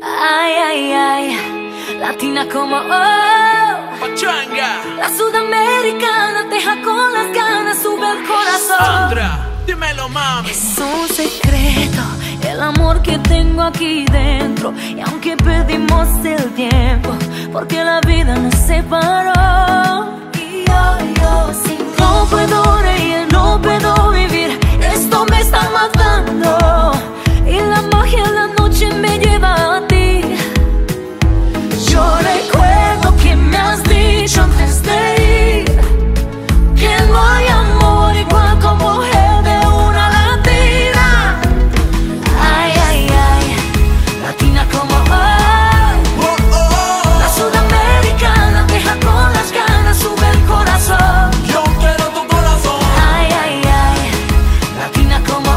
Ay, ay, ay, latina como oh, Pachanga. la sudamericana deja con las ganas, sube el corazón. Sandra, dímelo, mami. Es un secreto el amor que tengo aquí dentro. Y aunque perdimos el tiempo, porque la vida nos separó. Y yo sin no puedo reír, no puedo vivir. Esto me está matando. Y la magia de la noche me lleva a ti. Yo recuerdo que me has dicho antes de ir que no hay amor igual como el de una latina. Ay, ay, ay, latina como oh, la sudamericana deja con las ganas, sube el corazón. Yo quiero tu corazón. Ay, ay, ay, latina como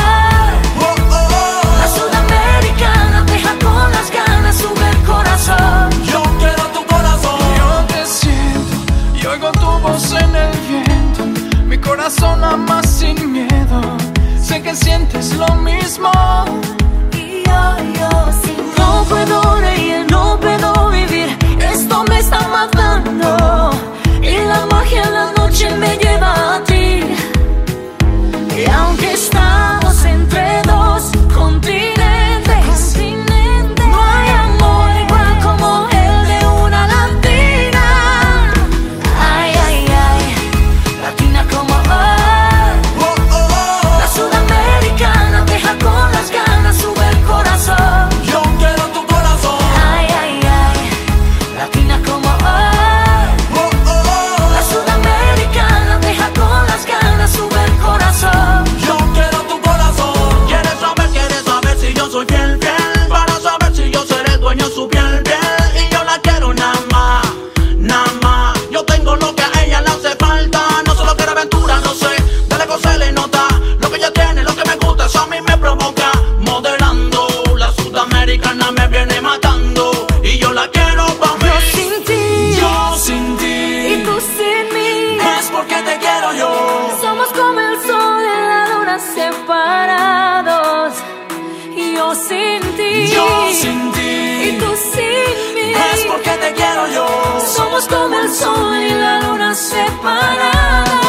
oh, la sudamericana deja con las ganas, sube el corazón. Yo quiero tu corazón. Yo te siento y oigo tu voz en el viento. Mi corazón ama sin miedo. Sé que sientes lo mismo. Y yo sin no puedo reír, no puedo vivir. Esto me está matando. Y la magia de la noche me lleva a ti. Y aunque estamos entre dos continentes, no hay amor igual como el de una latina. Ay, ay, ay, latina como oh, la sudamericana deja con las ganas, sube el corazón. Yo quiero tu corazón. Ay, ay, ay, latina como la sudamericana deja con las ganas, sube el corazón. Yo quiero tu corazón. Quieres saber si yo soy fiel, fiel. Para saber si yo seré dueño de su piel, piel. Y yo la quiero nada más, nada más. Yo tengo lo que a ella le hace falta. No solo quiere aventura, no sé. De lejos se le nota lo que ella tiene, lo que me gusta. Eso a mí me provoca. Modelando, la sudamericana me viene matando. Y yo la quiero pa' mí. Yo sin ti, Yo sin ti. y tú sin mí. Es porque te quiero yo. Somos como el sol y la luna separados. Yo sin ti, Yo sin ti. y tú sin mí. Es porque te quiero yo. Somos como el sol y la luna separados.